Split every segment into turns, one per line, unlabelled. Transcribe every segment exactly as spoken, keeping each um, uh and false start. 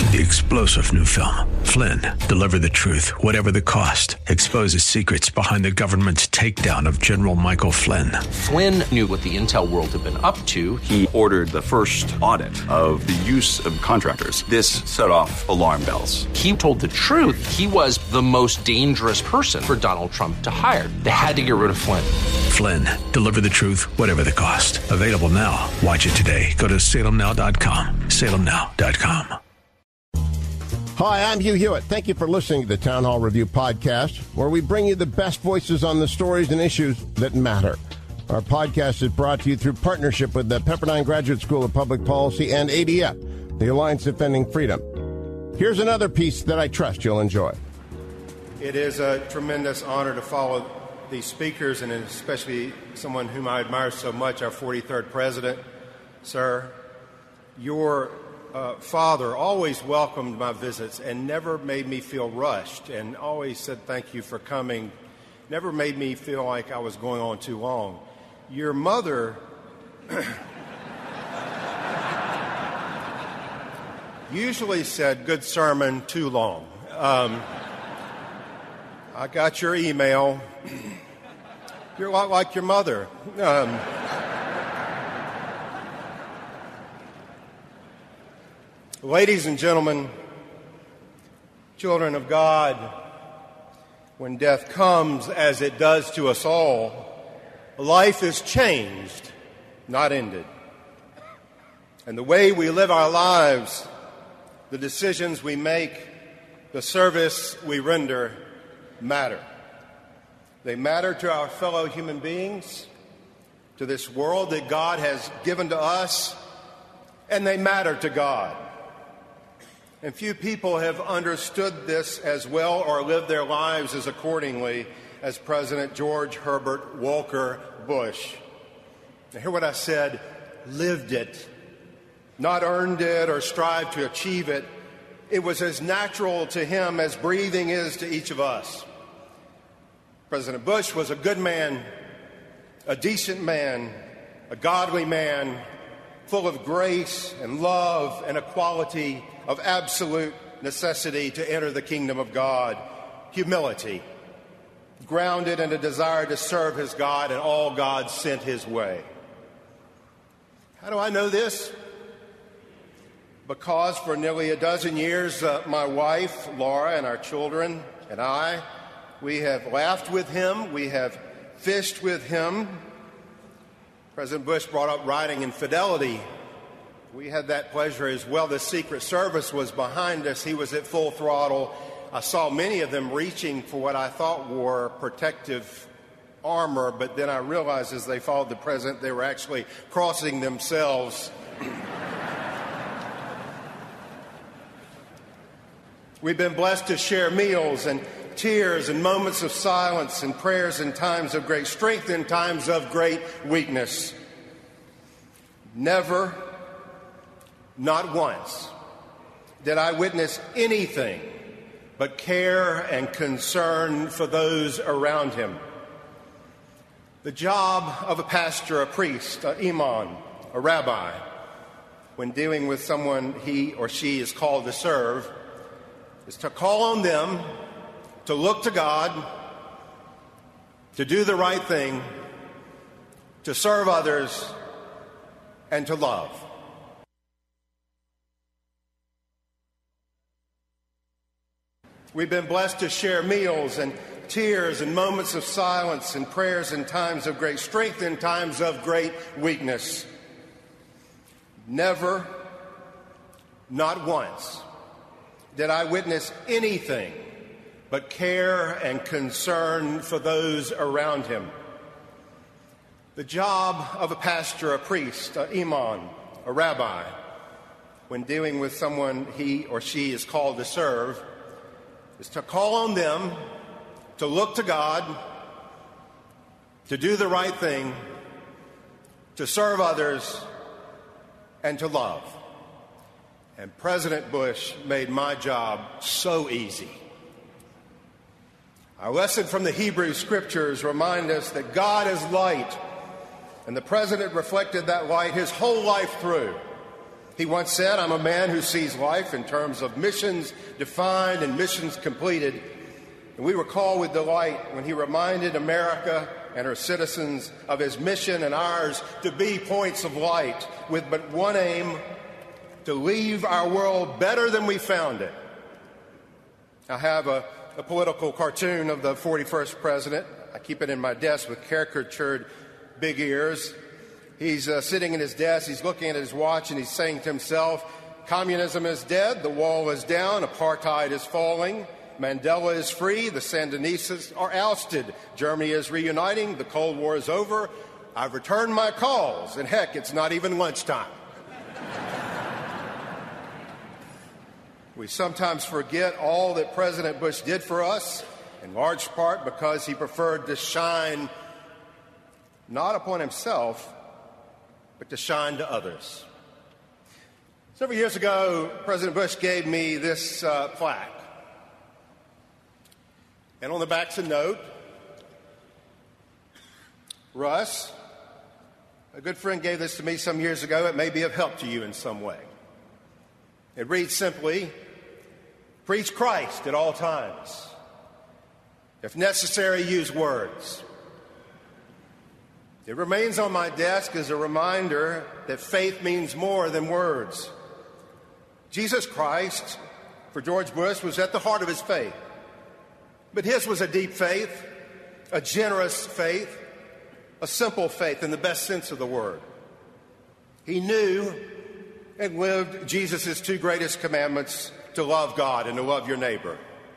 The explosive new film, Flynn, deliver the truth, whatever the cost, exposes secrets behind the government's takedown of General Michael Flynn.
Flynn knew what the intel world had been up to.
He ordered the first audit of the use of contractors. This set off alarm bells.
He told the truth. He was the most dangerous person for Donald Trump to hire. They had to get rid of Flynn.
Flynn, deliver the truth, whatever the cost. Available now. Watch it today. Go to salem now dot com. salem now dot com.
Hi, I'm Hugh Hewitt. Thank you for listening to the Town Hall Review podcast, where we bring you the best voices on the stories and issues that matter. Our podcast is brought to you through partnership with the Pepperdine Graduate School of Public Policy and A D F, the Alliance Defending Freedom. Here's another piece that I trust you'll enjoy.
It is a tremendous honor to follow these speakers, and especially someone whom I admire so much, our forty-third president. Sir, your uh, father always welcomed my visits and never made me feel rushed, and always said thank you for coming, never made me feel like I was going on too long. Your mother usually said, good sermon, too long. Um, I got your email. You're a lot like your mother. Um, ladies and gentlemen, children of God, when death comes, as it does to us all, life is changed, not ended. And the way we live our lives, the decisions we make, the service we render matter. They matter to our fellow human beings, to this world that God has given to us, and they matter to God. And few people have understood this as well or lived their lives as accordingly as President George Herbert Walker Bush. Now, hear what I said, lived it, not earned it or strived to achieve it. It was as natural to him as breathing is to each of us. President Bush was a good man, a decent man, a godly man, full of grace and love and a quality of absolute necessity to enter the kingdom of God, humility, grounded in a desire to serve his God and all God sent his way. How do I know this? Because for nearly a dozen years, uh, my wife, Laura, and our children and I, we have laughed with him. We have fished with him. President Bush brought up riding in Fidelity. We had that pleasure as well. The Secret Service was behind us. He was at full throttle. I saw many of them reaching for what I thought were protective armor, but then I realized as they followed the president, they were actually crossing themselves. We've been blessed to share meals and tears and moments of silence and prayers in times of great strength and times of great weakness. Never, not once, did I witness anything but care and concern for those around him. The job of a pastor, a priest, an imam, a rabbi, when dealing with someone he or she is called to serve, is to call on them to look to God, to do the right thing, to serve others, and to love. We've been blessed to share meals and tears and moments of silence and prayers in times of great strength and times of great weakness. Never, not once, did I witness anything but care and concern for those around him. The job of a pastor, a priest, an imam, a rabbi, when dealing with someone he or she is called to serve, is to call on them to look to God, to do the right thing, to serve others, and to love. And President Bush made my job so easy. Our lesson from the Hebrew Scriptures remind us that God is light, and the President reflected that light his whole life through. He once said, "I'm a man who sees life in terms of missions defined and missions completed." And we recall with delight when he reminded America and her citizens of his mission and ours to be points of light with but one aim: to leave our world better than we found it. I have a, a political cartoon of the forty-first president. I keep it in my desk with caricatured big ears. He's uh, sitting in his desk, he's looking at his watch, and he's saying to himself, "Communism is dead, the wall is down, apartheid is falling, Mandela is free, the Sandinistas are ousted, Germany is reuniting, the Cold War is over, I've returned my calls, and heck, it's not even lunchtime." We sometimes forget all that President Bush did for us, in large part because he preferred to shine not upon himself, but to shine to others. Several years ago, President Bush gave me this uh, plaque. And on the back's a note: "Russ, a good friend gave this to me some years ago. It may be of help to you in some way." It reads simply, "Preach Christ at all times. If necessary, use words." It remains on my desk as a reminder that faith means more than words. Jesus Christ, for George Bush, was at the heart of his faith. But his was a deep faith, a generous faith, a simple faith in the best sense of the word. He knew and lived Jesus' two greatest commandments: to love God and to love your neighbor.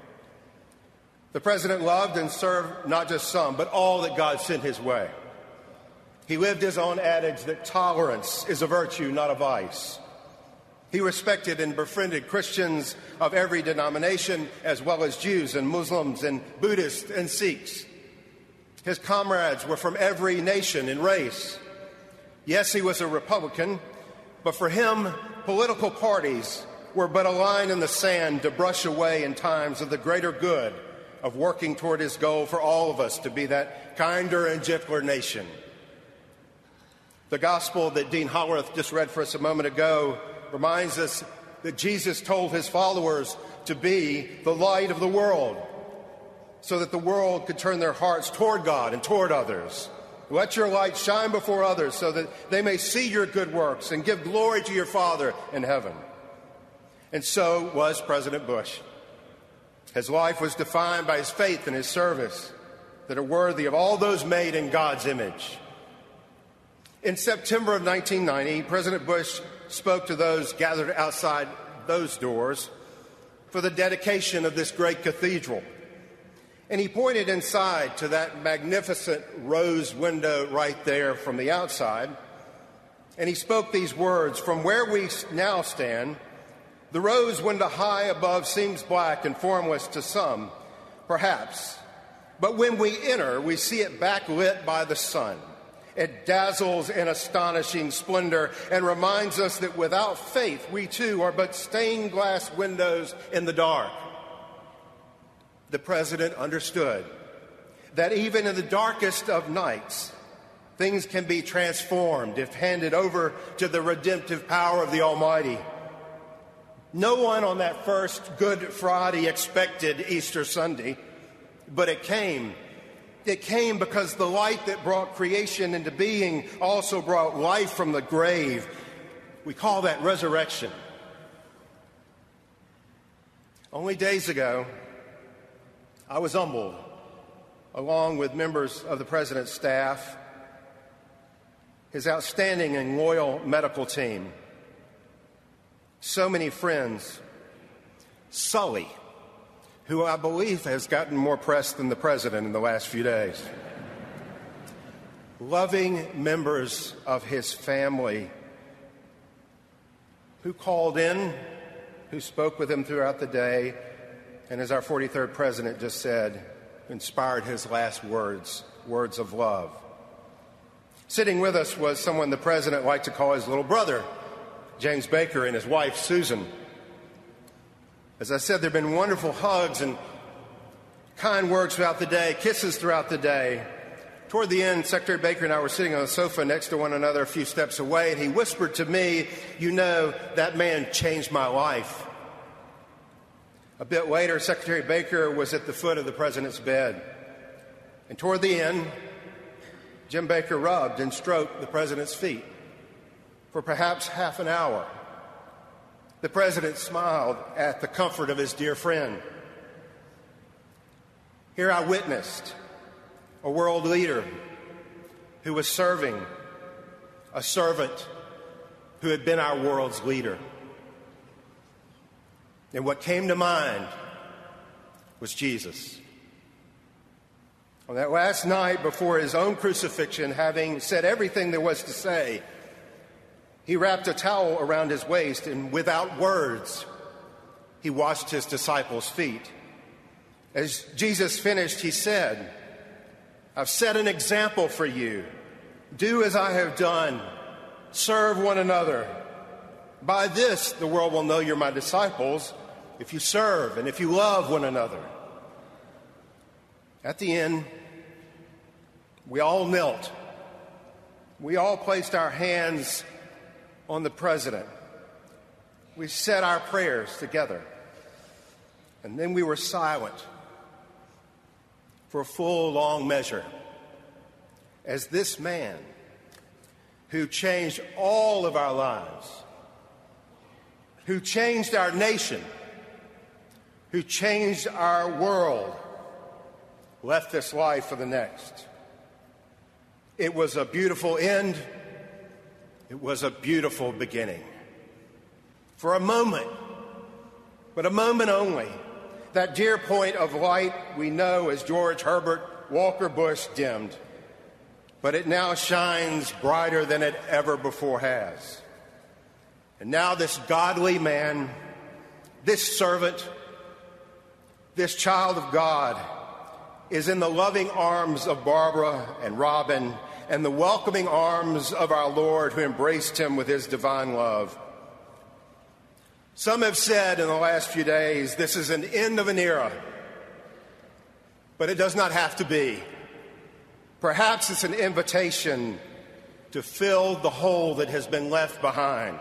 The president loved and served not just some, but all that God sent his way. He lived his own adage that tolerance is a virtue, not a vice. He respected and befriended Christians of every denomination, as well as Jews and Muslims and Buddhists and Sikhs. His comrades were from every nation and race. Yes, he was a Republican, but for him, political parties were but a line in the sand to brush away in times of the greater good of working toward his goal for all of us to be that kinder and gentler nation. The gospel that Dean Hollerith just read for us a moment ago reminds us that Jesus told his followers to be the light of the world so that the world could turn their hearts toward God and toward others. Let your light shine before others so that they may see your good works and give glory to your Father in heaven. And so was President Bush. His life was defined by his faith and his service that are worthy of all those made in God's image. In September of nineteen ninety, President Bush spoke to those gathered outside those doors for the dedication of this great cathedral. And he pointed inside to that magnificent rose window right there from the outside, and he spoke these words: "From where we now stand, the rose window high above seems black and formless to some, perhaps. But when we enter, we see it backlit by the sun. It dazzles in astonishing splendor and reminds us that without faith, we too are but stained glass windows in the dark." The president understood that even in the darkest of nights, things can be transformed if handed over to the redemptive power of the Almighty. No one on that first Good Friday expected Easter Sunday, but it came. It came because the light that brought creation into being also brought life from the grave. We call that resurrection. Only days ago, I was humbled, along with members of the president's staff, his outstanding and loyal medical team, so many friends, Sully, who I believe has gotten more press than the president in the last few days, loving members of his family who called in, who spoke with him throughout the day, and as our forty-third president just said, inspired his last words, words of love. Sitting with us was someone the president liked to call his little brother, James Baker, and his wife, Susan. As I said, there have been wonderful hugs and kind words throughout the day, kisses throughout the day. Toward the end, Secretary Baker and I were sitting on a sofa next to one another a few steps away, and he whispered to me, "You know, that man changed my life." A bit later, Secretary Baker was at the foot of the president's bed. And toward the end, Jim Baker rubbed and stroked the president's feet for perhaps half an hour. The president smiled at the comfort of his dear friend. Here I witnessed a world leader who was serving, a servant who had been our world's leader. And what came to mind was Jesus. On that last night before his own crucifixion, having said everything there was to say, he wrapped a towel around his waist, and without words, he washed his disciples' feet. As Jesus finished, he said, "I've set an example for you. Do as I have done. Serve one another. By this, the world will know you're my disciples, if you serve and if you love one another." At the end, we all knelt. We all placed our hands on the president. We said our prayers together. And then we were silent for a full, long measure as this man who changed all of our lives, who changed our nation, who changed our world, left this life for the next. It was a beautiful end. It was a beautiful beginning. For a moment, but a moment only, that dear point of light we know as George Herbert Walker Bush dimmed, but it now shines brighter than it ever before has. And now this godly man, this servant, this child of God is in the loving arms of Barbara and Robin and the welcoming arms of our Lord, who embraced him with his divine love. Some have said in the last few days, this is an end of an era, but it does not have to be. Perhaps it's an invitation to fill the hole that has been left behind.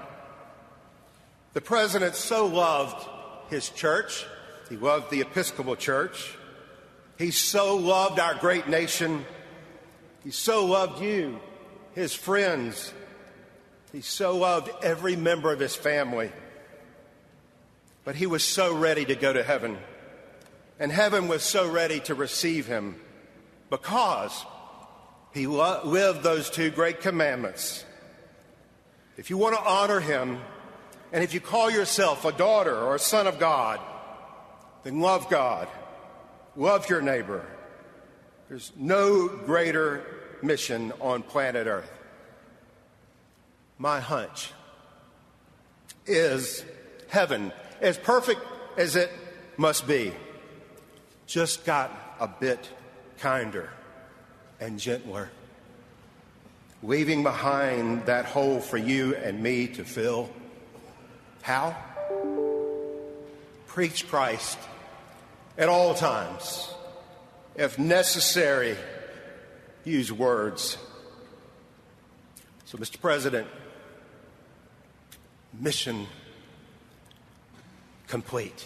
The president so loved his church. He loved the Episcopal Church. He so loved our great nation. He so loved you, his friends. He so loved every member of his family. But he was so ready to go to heaven. And heaven was so ready to receive him because he lo- lived those two great commandments. If you want to honor him, and if you call yourself a daughter or a son of God, then love God, love your neighbor. There's no greater mission on planet Earth. My hunch is heaven, as perfect as it must be, just got a bit kinder and gentler, leaving behind that hole for you and me to fill. How? Preach Christ at all times. If necessary, use words. So, Mister President, mission complete.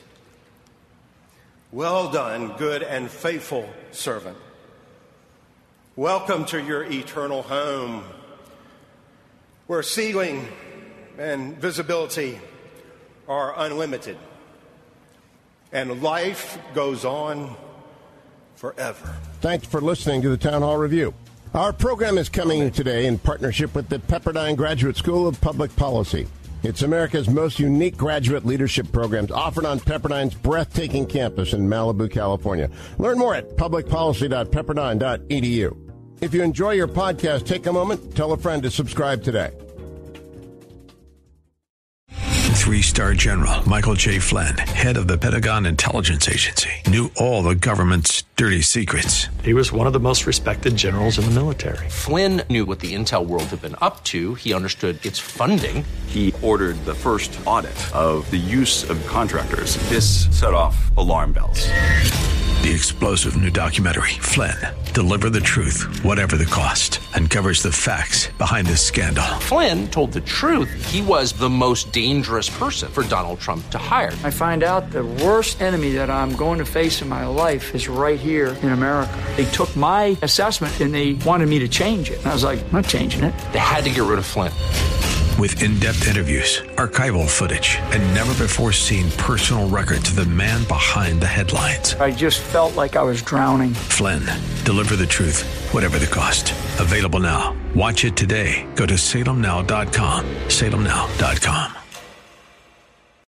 Well done, good and faithful servant. Welcome to your eternal home, where ceiling and visibility are unlimited, and life goes on forever.
Thanks for listening to the Town Hall Review. Our program is coming today in partnership with the Pepperdine Graduate School of Public Policy. It's America's most unique graduate leadership programs offered on Pepperdine's breathtaking campus in Malibu, California. Learn more at public policy dot pepperdine dot e d u. If you enjoy your podcast, take a moment, tell a friend to subscribe today.
Three-star General Michael J. Flynn, head of the Pentagon Intelligence Agency, knew all the government's dirty secrets.
He was one of the most respected generals in the military.
Flynn knew what the intel world had been up to. He understood its funding.
He ordered the first audit of the use of contractors. This set off alarm bells.
The explosive new documentary, Flynn, deliver the truth, whatever the cost, and covers the facts behind the scandal.
Flynn told the truth. He was the most dangerous person for Donald Trump to hire.
I find out the worst enemy that I'm going to face in my life is right here in America. They took my assessment and they wanted me to change it. And I was like, I'm not changing it.
They had to get rid of Flynn.
With in-depth interviews, archival footage, and never-before-seen personal records of the man behind the headlines.
I just felt like I was drowning.
Flynn, deliver the truth, whatever the cost. Available now. Watch it today. Go to salem now dot com. salem now dot com.